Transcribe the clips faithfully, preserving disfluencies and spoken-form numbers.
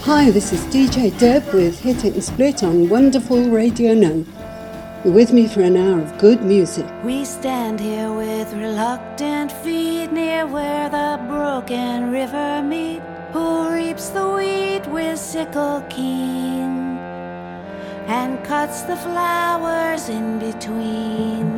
Hi, this is D J Deb with Hit It and Split on Wonderful Radio Now. You're with me for an hour of good music. We stand here with reluctant feet near where the brook and river meet. Who reaps the wheat with sickle keen and cuts the flowers in between?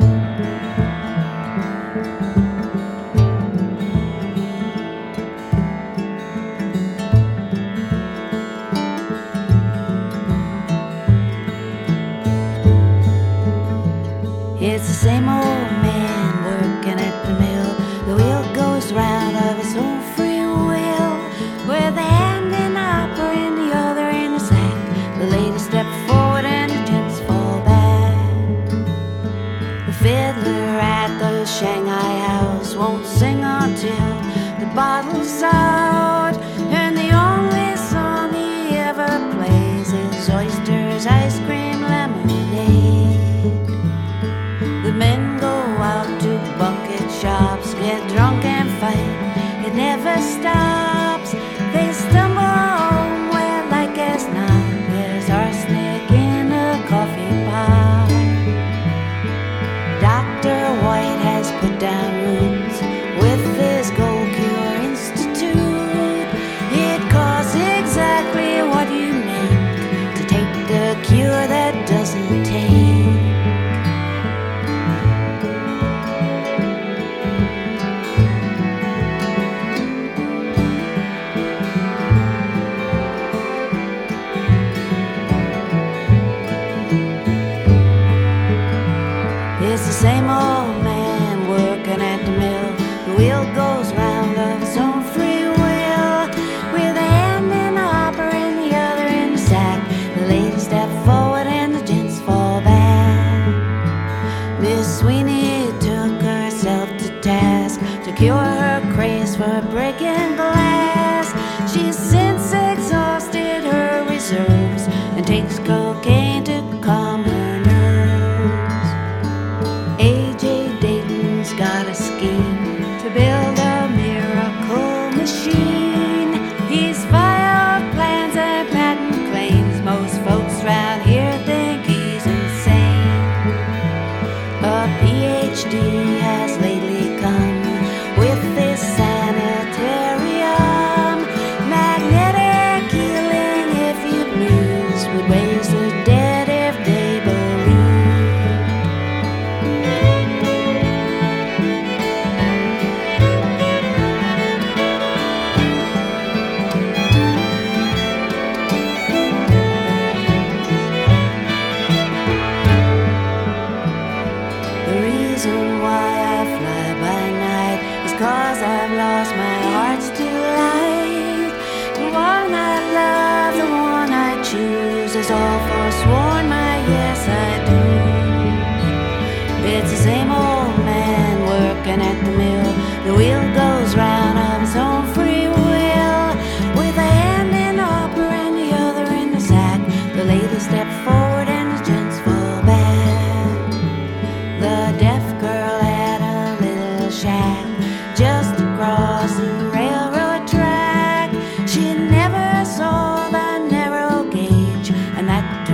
It's the same old man working at the mill. The wheel goes round of its own free will, with a hand in the hopper and the other in the sack. The ladies step forward and the gents fall back. The fiddler at the Shanghai house won't sing until the bottle's out, and the only song he ever plays is oysters, ice cream, lemonade. The men go out to bucket shops, get drunk and fight, it never stops. They stumble home where like as not there's arsenic in a coffee pot. Doctor White has put down roots with his Gold Cure Institute. It costs exactly what you make to take a cure that doesn't take. It's the same old man working at the mill. The wheel goes round of its own free will, with a hand in the hopper and the other in the sack. The ladies step forward and the gents fall back. Miss Sweeney took herself to task to cure her craze for breaking glass. She's since exhausted her reserves and takes cocaine to calm her nerves. A J Dayton's got a scheme to build a miracle machine. He's filed plans and patent claims. Most folks round here think he's insane. A P H D has lately come with this sanitarium. Magnetic healing, if you please, would raise the dead if they believe. The reason why I fly by night is 'cause I've lost my heart's delight. The one I love, the one I choose is all forsworn, my yes I do. It's the same old man working at the mill. The wheel goes round of its own free will, with a hand in the hopper and the other in the sack. The ladies step forward and the gents fall back. The deaf girl had a little shack just across the railroad track. She never saw the narrow gauge, and that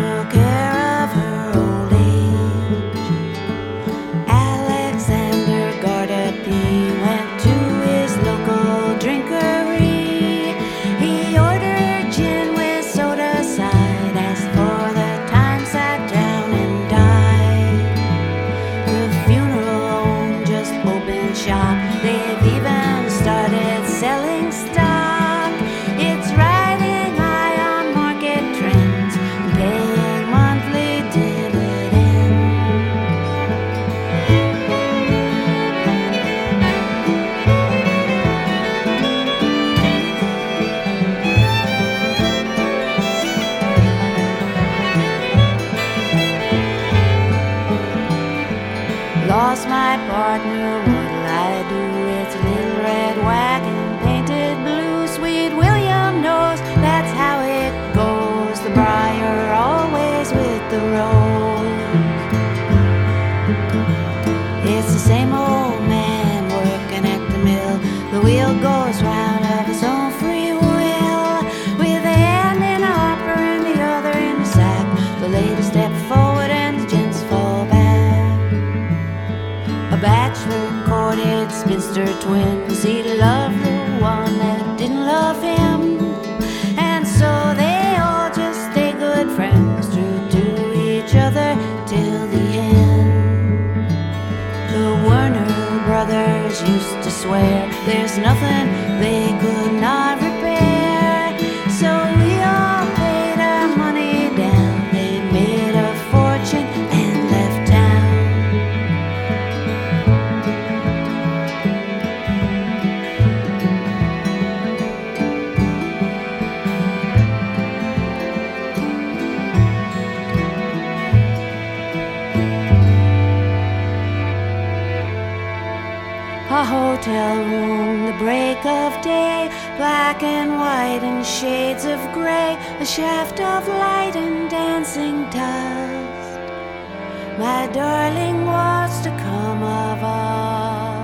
twins. He loved the one that didn't love him, and so they all just stay good friends, true to each other till the end. The Werner brothers used to swear there's nothing they could not repair, so we all paid our money down. They made a fortune and left town. A hotel room, the break of day, black and white and shades of gray, a shaft of light and dancing dust. My darling, what's to come of us?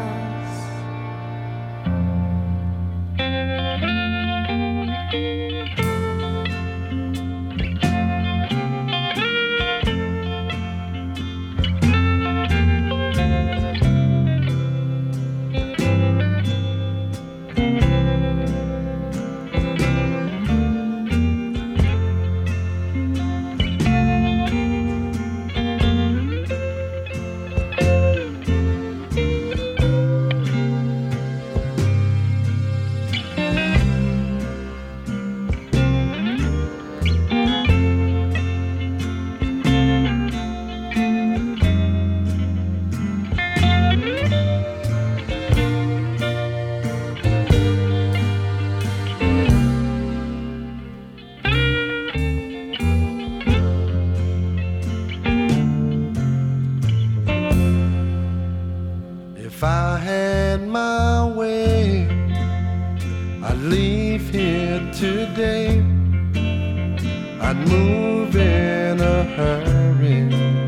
If I had my way, I'd leave here today. I'd move in a hurry.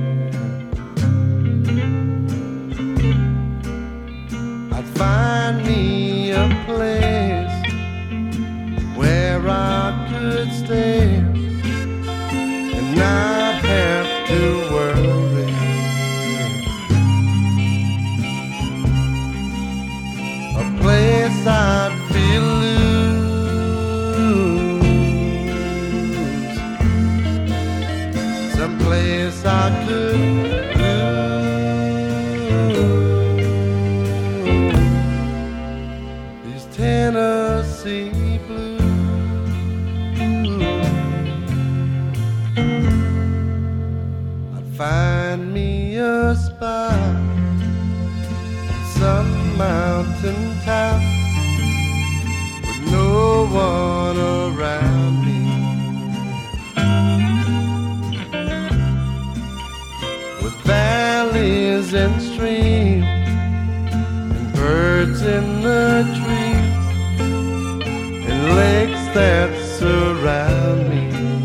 I'd find me a place where I could stay and not have to worry. A place I'd feel loose, some place I could lose. These Tennessee blues, I'd find me a spot, some mountain top with no one around me, with valleys and streams and birds in the trees and lakes that surround me.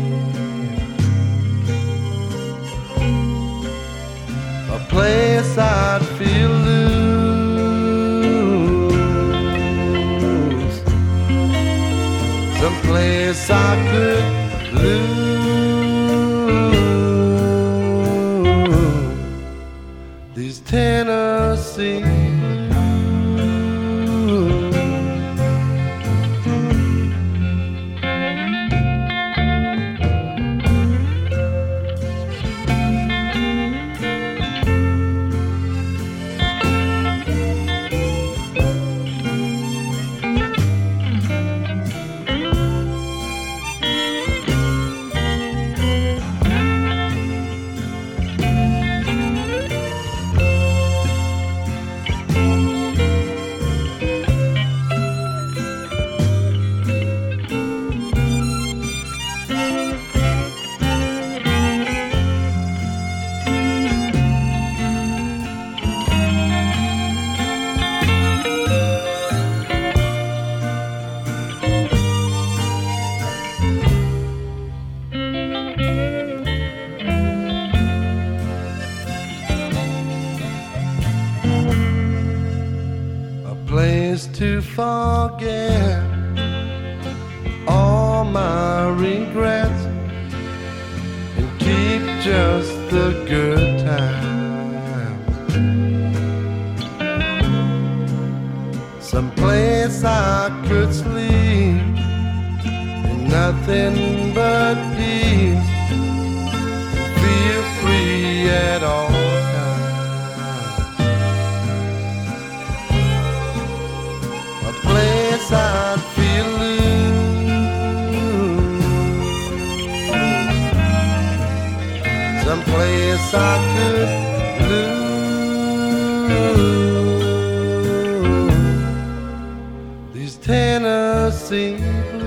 A place I'd feel loose, some place I could lose. These Tennessee to forget all my regrets and keep just the good times. place I could sleep, and nothing but peace, feel free at all times. A place I'd feel loose, some place I could lose. These Tennessee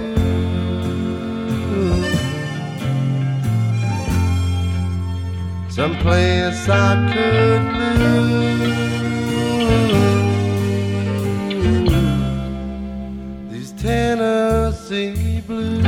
blues, some place I could lose. These Tennessee blues.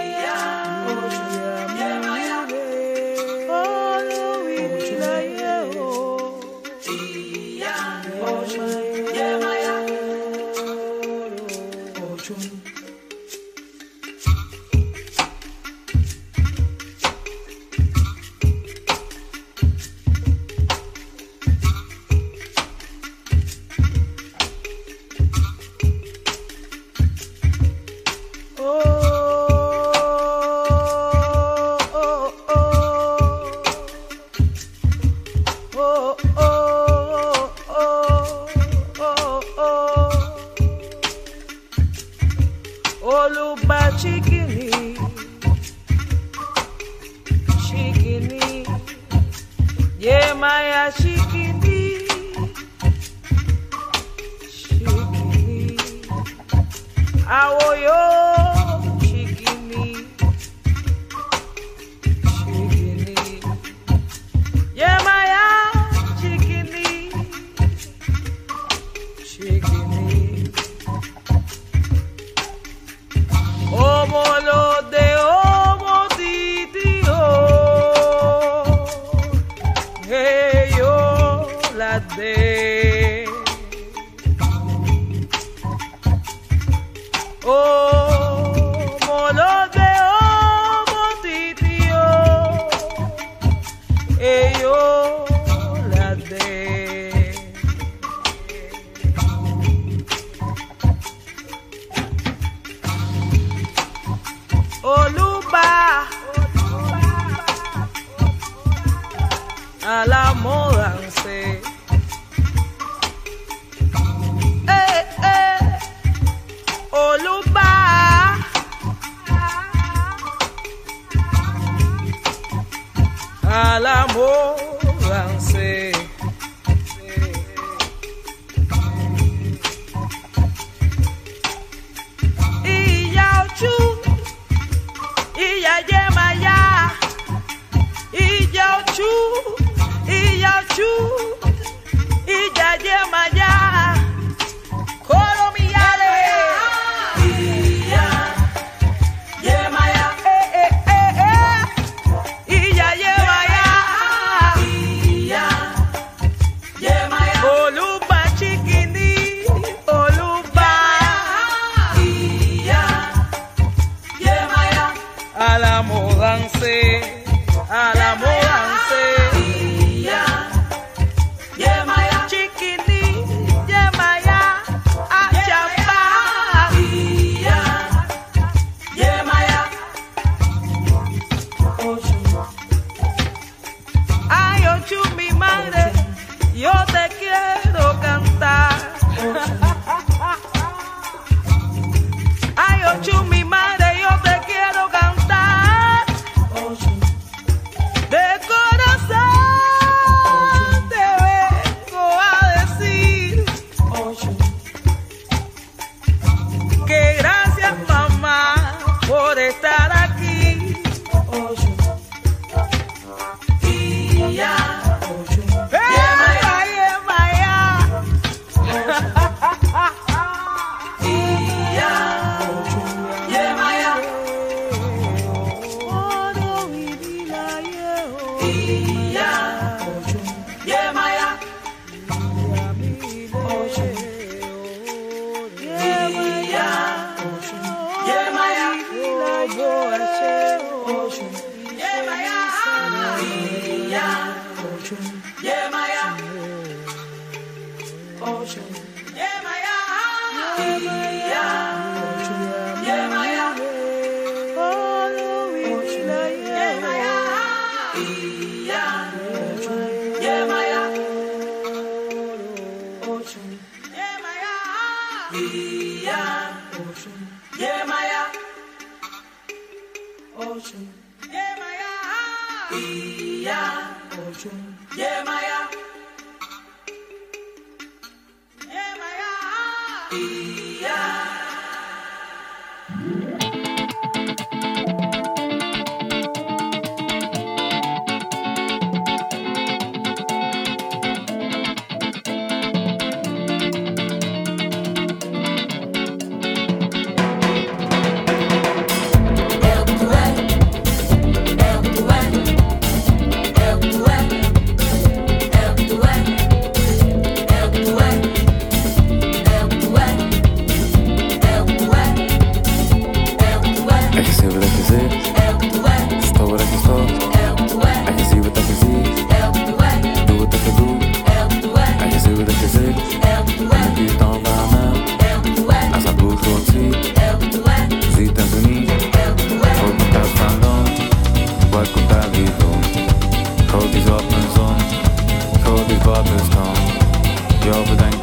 Yeah. Chikini, Chikini, yeah, Maya Chikini, Chikini, Awoyo, Chikini, Chikini, yeah, Maya Chikini, Chikini. Omolo de omo titio, hey yo la de. Omolo de omo titio, hey yo la de. Oluba, a la modanse. Eh, eh, Oluba, a la modanse. Y ya chu. Iya yema ya, iya chu, iya chu, iya yema ya, koro mi yale. Iya yema ya, eh eh eh eh, iya yema ya, iya yema ya. Oluba chikini, oluba, iya yema ya. A la modanse, a la modanse. Yeah, yeah, Maya. Chikini, yeah, Maya. Achapa. Yeah, yeah, Maya. Ay, Ochu, mi madre, yo te quiero cantar. Ay, Ochu, mi madre, yo te quiero cantar. De corazón te vengo a decir que gracias, mamá, por estar aquí. Y ya, yeah, Maya. Y ya, yeah, Maya.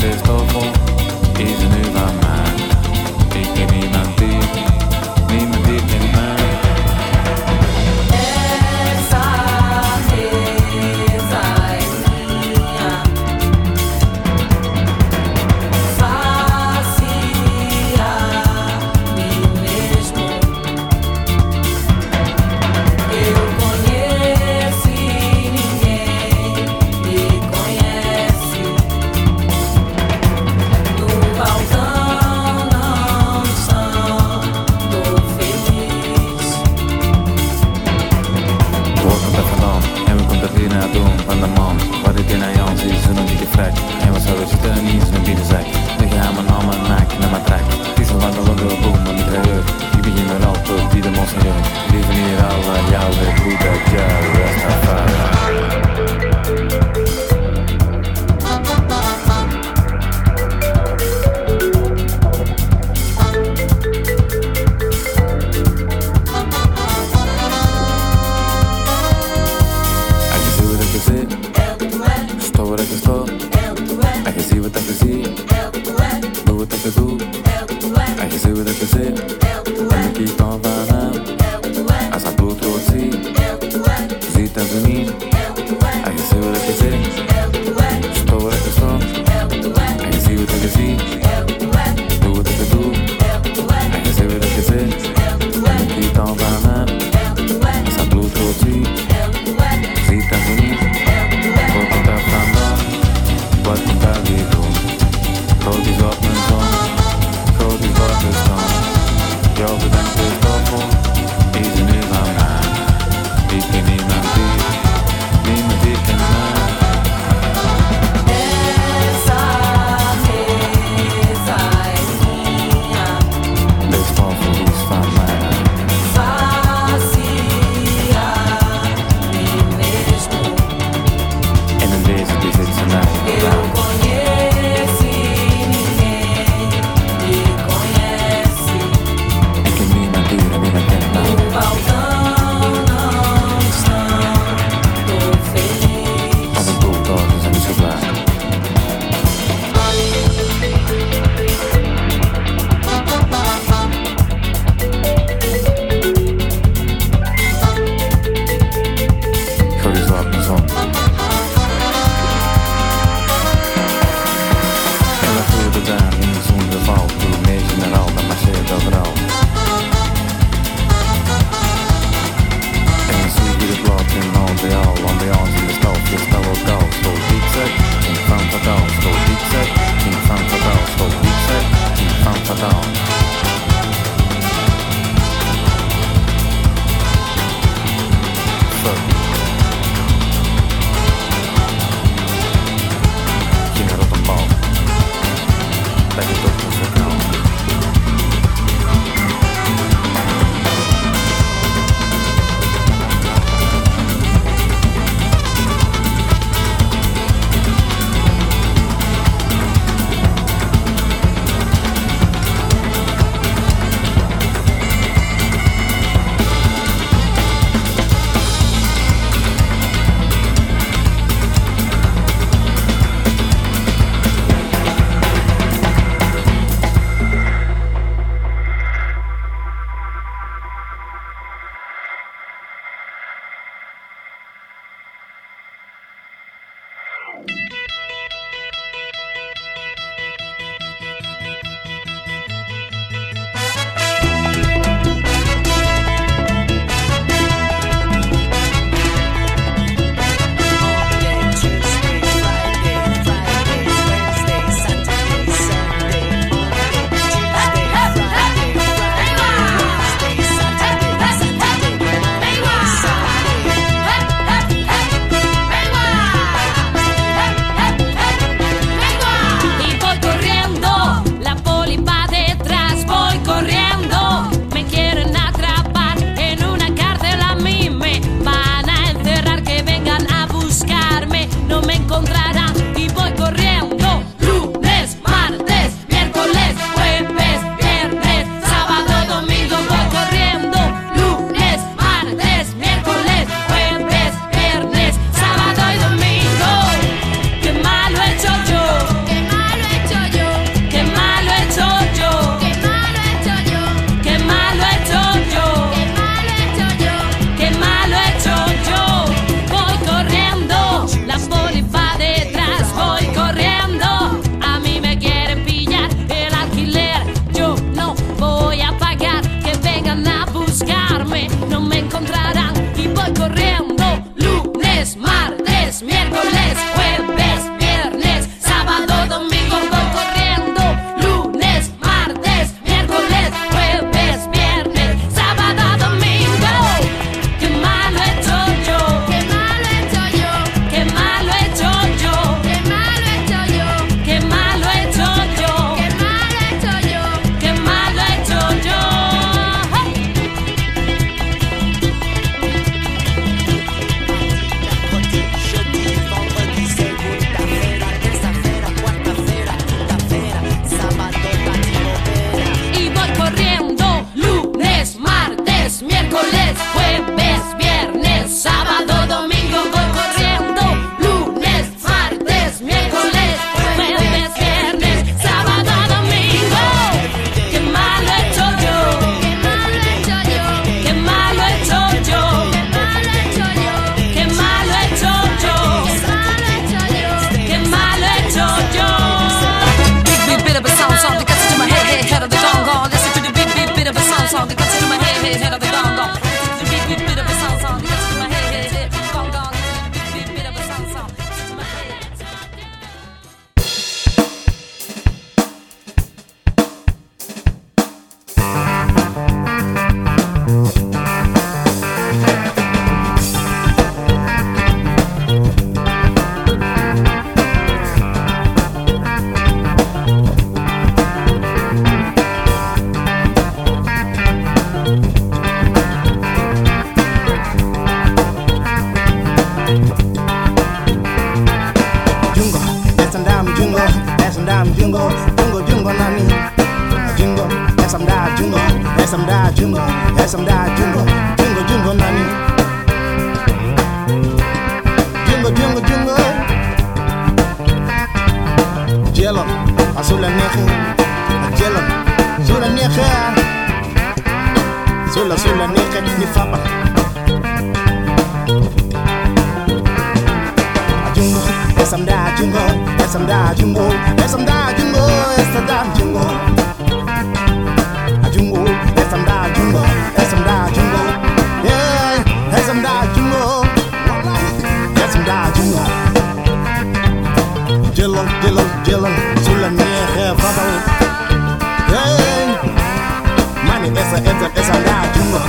Is er nu van mij? Ik ken niemand die, niemand die jungo jungo nani jungo esam da jungo esam da jungo esam da jungo jungo jungo nani jungo jungo jungo jello asula nexe jello sula nexe sula sula nexe ni fapa jungo esam da jungo esam da jungo esam da jungo esam da jungo jungo esam da jungo esam da jungo yeah esam da jungo esam da jungo jello jello jello sulla nexe fapa hey mani esa esa esa da jungo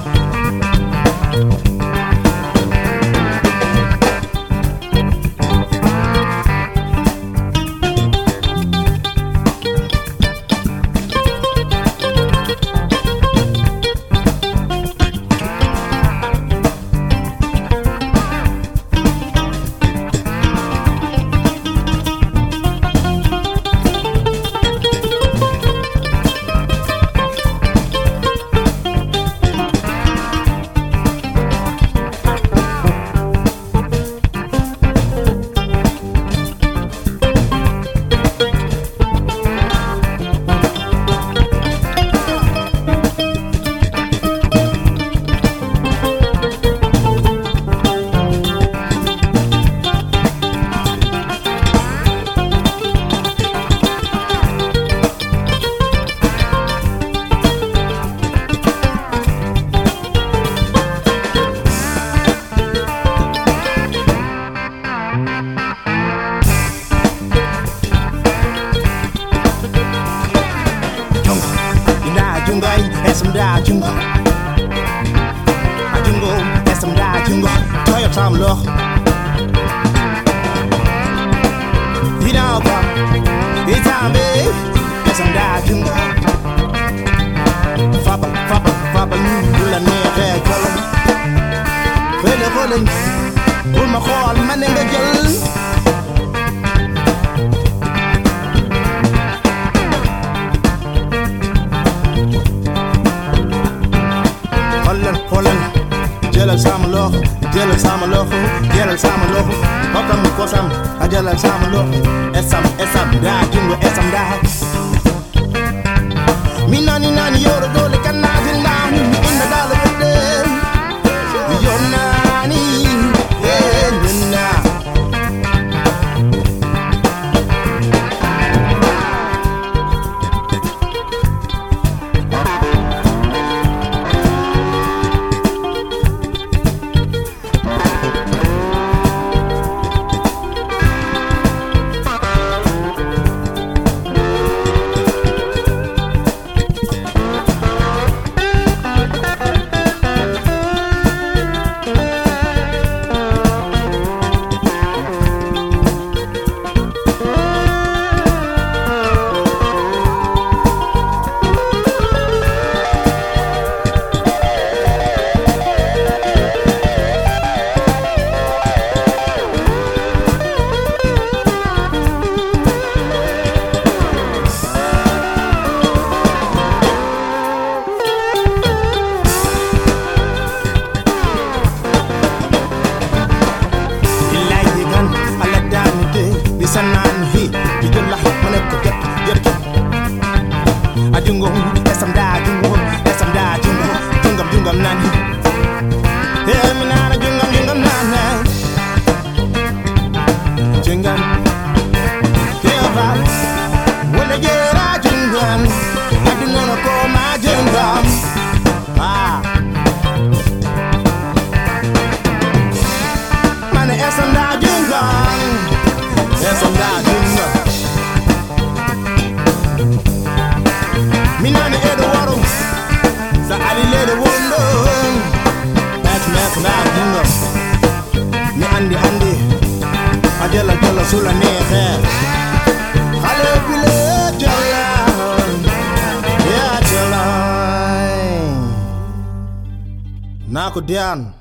Nako Dian.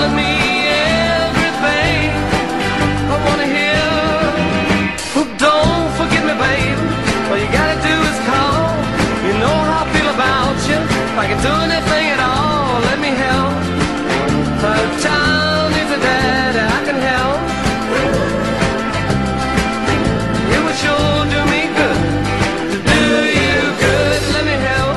tell me everything I wanna hear. Oh, don't forget me, babe. All you gotta do is call. You know how I feel about you. If I can do anything at all, let me help. A child needs a dad, I can help. It would sure do me good to do you good. Let me help.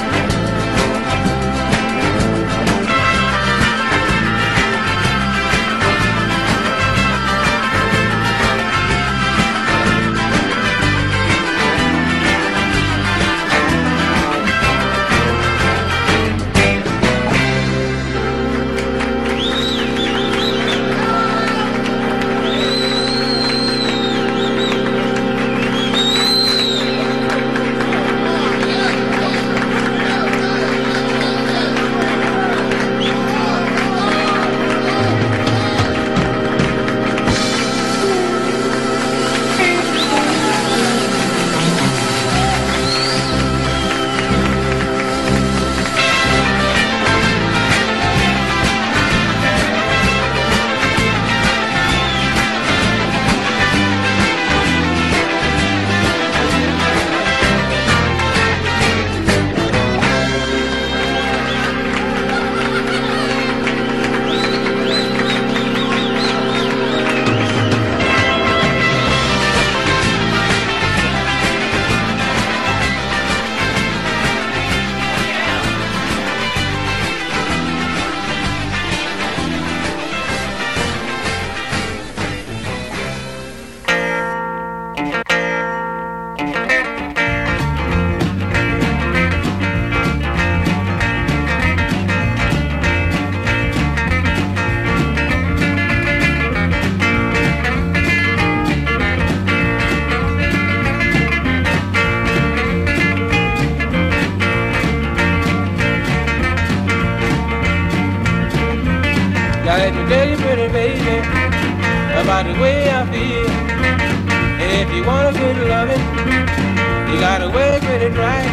Let me tell you, pretty baby, about the way I feel. And if you want a good loving, you gotta work with it right.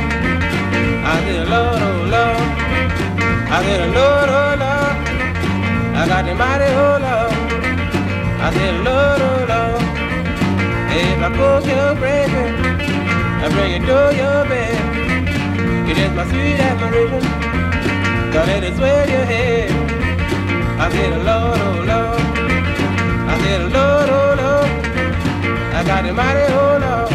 I said, Lord, oh Lord, I said, Lord, oh Lord, I got the mighty oh Lord. I said, Lord, oh Lord, if I cook your breakfast, I bring it to your bed. It is my sweet admiration, don't let it sway your head. I said, Lord, oh Lord, I said, Lord, oh Lord, I got the mighty oh Lord.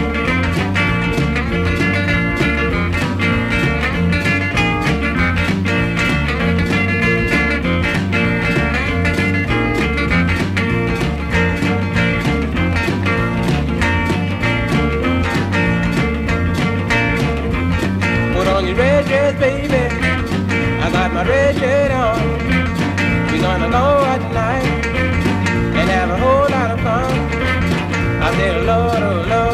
Put on your red dress, baby, I got my red shirt on. We're gonna go out tonight and have a whole lot of fun. I said, Lord, oh Lord,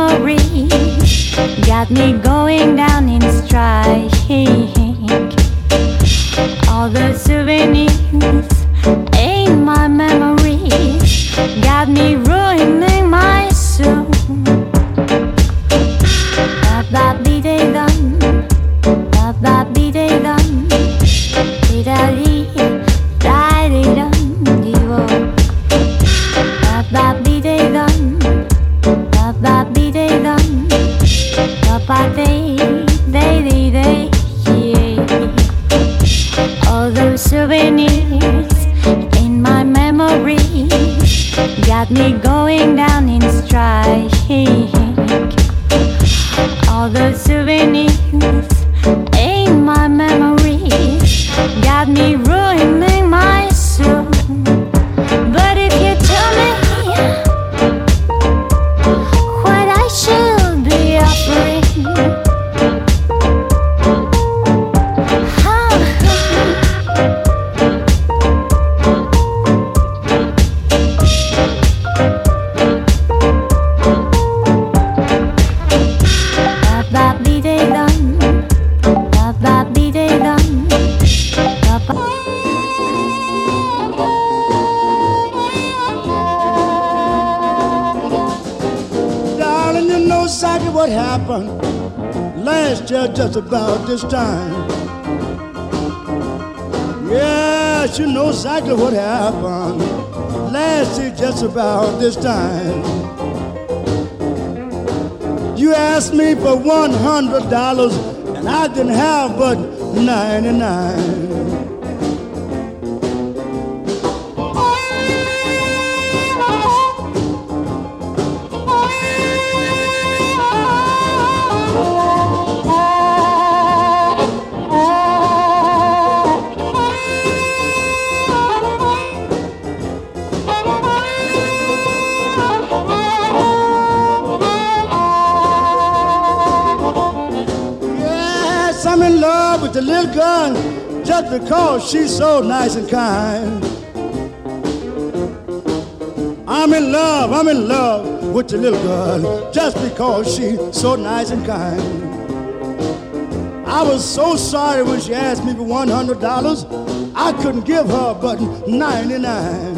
memory got me going down in strike. All the souvenirs in my memory got me ruining my soul. Ba ba dee day dum, ba ba dee day dum, dee da dee, da dee dum dee wo. Ba ba dee day dum, ba ba dee day dum, ba ba day day day day. All those souvenirs in my memory got me going down in strike. All those souvenirs in my memory got me ruining my soul. But if you tell me what I should be offering, what happened last year just about this time. Yes, you know exactly what happened last year just about this time. You asked me for one hundred dollars and I didn't have but ninety-nine. I'm in love with the little girl just because she's so nice and kind. I'm in love, I'm in love with the little girl just because she's so nice and kind. I was so sorry when she asked me for one hundred dollars. I couldn't give her but ninety-nine.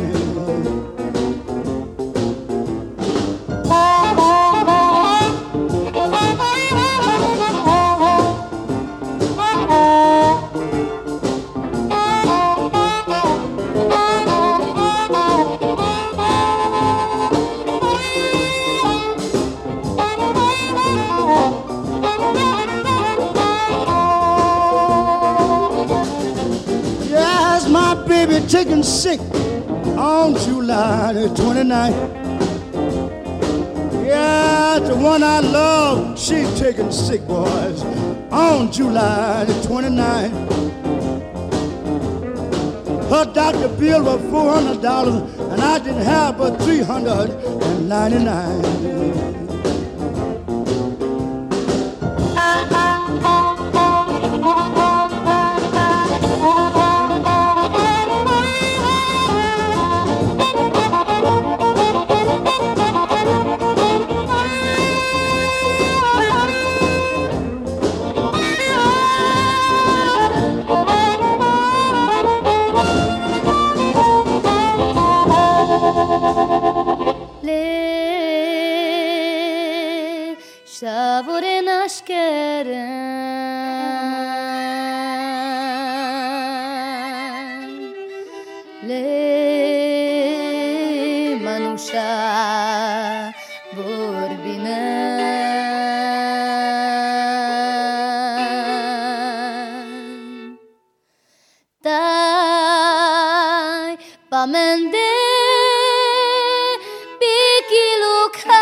Taken sick on July the twenty-ninth. Yeah, the one I love, she taken sick, boys, on July the twenty-ninth. Her doctor bill was four hundred dollars and I didn't have but three hundred ninety-nine. Şavoren aşkeren Le manusha borbinen Tai pamende bikiluka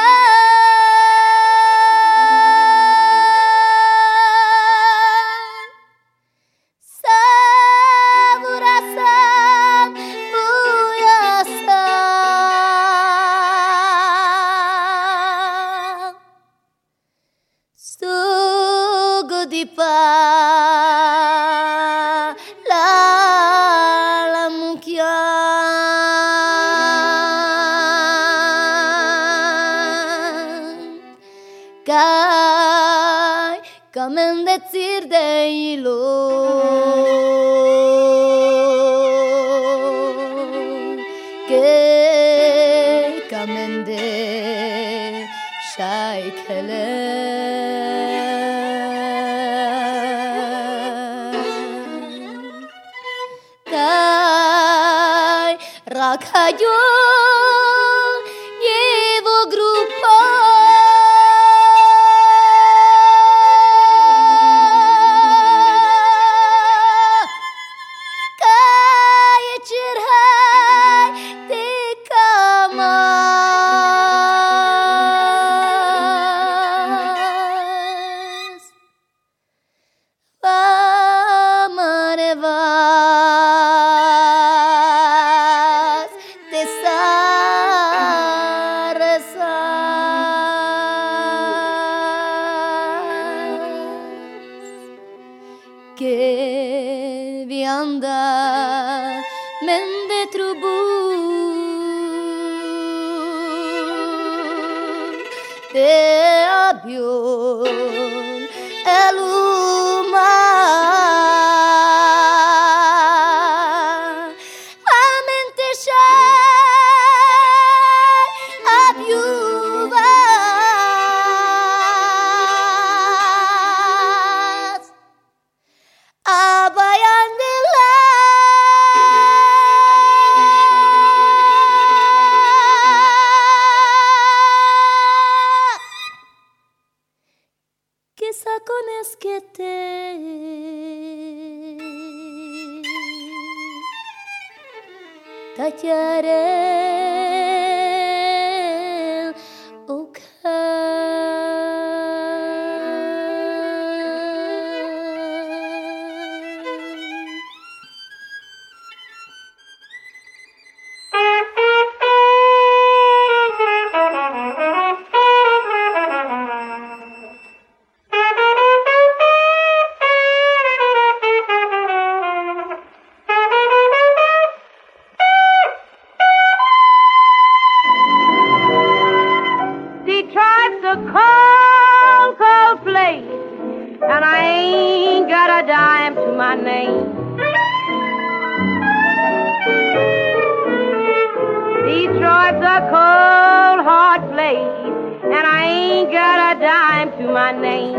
Kai kamen decir de hilo que kamen de shaykele Kai rakayo llevo grupo que vianda mende trubu te avión el humar a mente a viuva sacones que te tallaré Detroit's a cold, hard place, and I ain't got a dime to my name.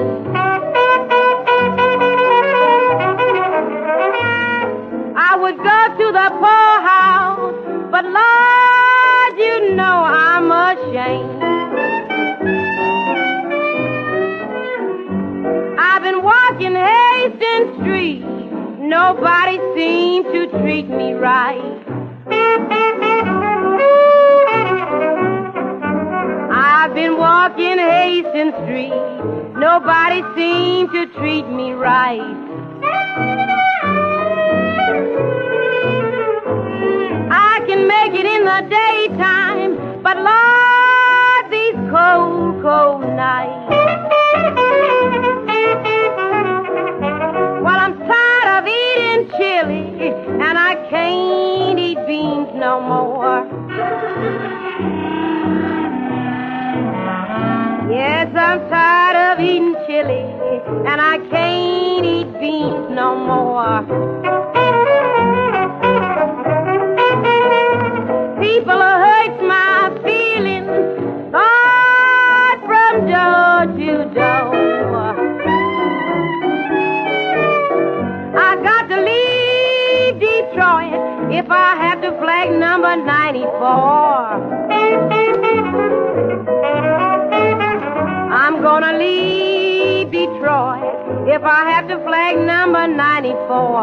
I would go to the poorhouse, but Lord, you know I'm ashamed. I've been walking Hastings Street, nobody seemed to treat me right. I've been walking Hastings Street, nobody seemed to treat me right. I can make it in the daytime, but Lord, these cold, cold nights. Well, I'm tired of eating chili, and I can't eat beans no more. Yes, I'm tired of eating chili, and I can't eat beans no more. People hurt my feelings, Lord, from door to door. I got to leave Detroit if I have to flag number ninety-four. I'm gonna leave Detroit if I have to flag number ninety-four.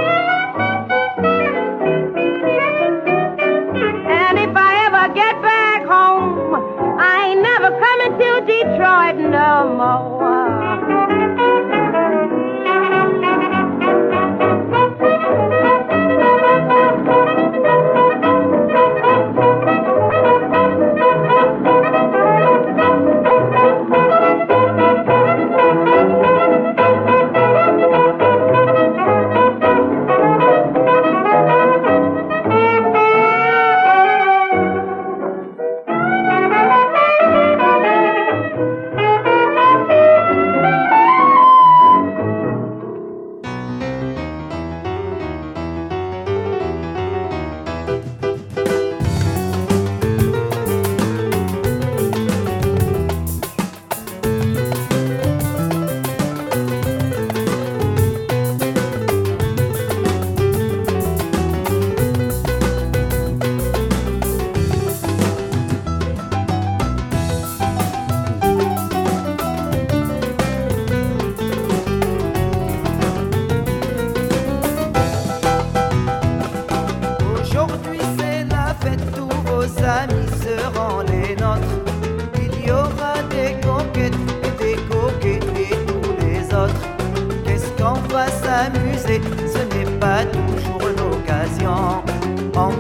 And if I ever get back home, I ain't never coming to Detroit no more.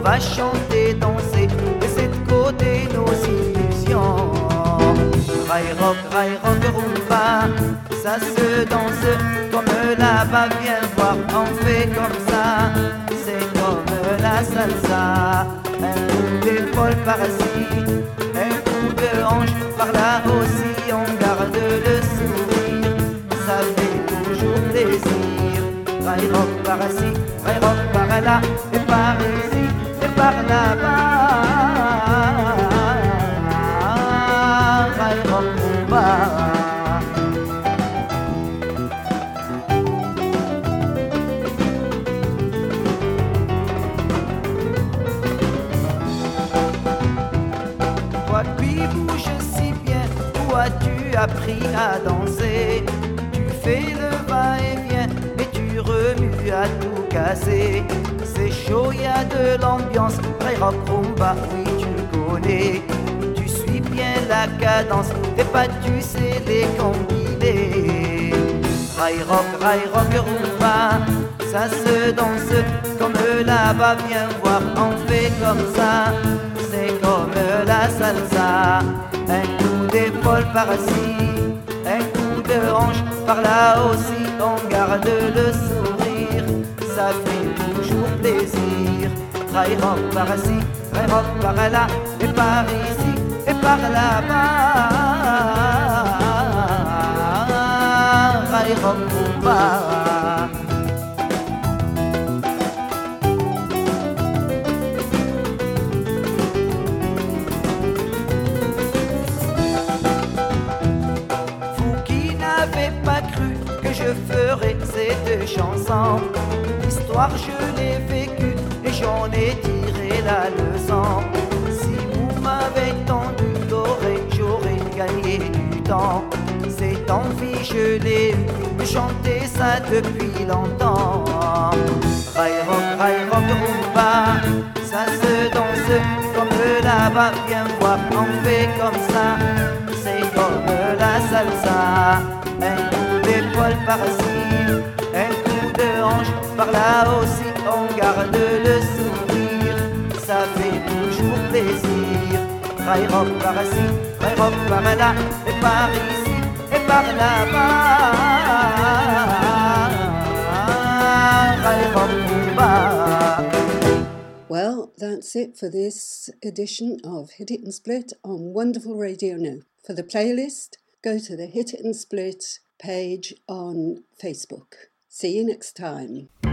va chanter, danser, laisser de côté nos illusions. Rai rock, rai rock, rumba, ça se danse comme là-bas, viens voir, on fait comme ça. C'est comme la salsa, un coup d'épaule par-ci, un coup de hanche par-là aussi, on garde le sourire, ça fait toujours plaisir. Rai rock par-ci, rai rock par-là, et par ici, et par là-bas. Rai rock rumba. Tu as appris à danser, tu fais le va-et-vient et tu remues à tout casser. C'est chaud, y a de l'ambiance, rai rock rumba, oui tu le connais. Tu suis bien la cadence, tes pas tu sais les combiner. Rai rock, rai rock rumba, ça se danse comme là-bas, viens voir, on fait comme ça. C'est comme la salsa, un coup d'épaule par-ci, un coup de hanche par-là aussi, on garde le sourire, ça fait toujours plaisir. Rai rock par-ci, rai rock par-là, et par ici, et par là-bas. Rai rock rumba. Je ferai cette chanson, l'histoire je l'ai vécue et j'en ai tiré la leçon. Si vous m'avez tendu l'oreille, j'aurais gagné du temps. Cette envie je l'ai eue de chanter ça depuis longtemps. Rai rock, rai rock rumba, ça se danse comme là-bas, viens voir, on fait comme ça. C'est comme la salsa, un coup d'épaule par-ci, un coup de hanche par-là aussi, on garde le sourire, ça fait toujours plaisir. Rai rock par-ci, rai rock par-là, et par ici, et par là-bas. Rai rock rumba. Well, that's it for this edition of Hit It and Split on Wonderful Radio Now. For the playlist, go to the Hit It and Split page on Facebook. See you next time.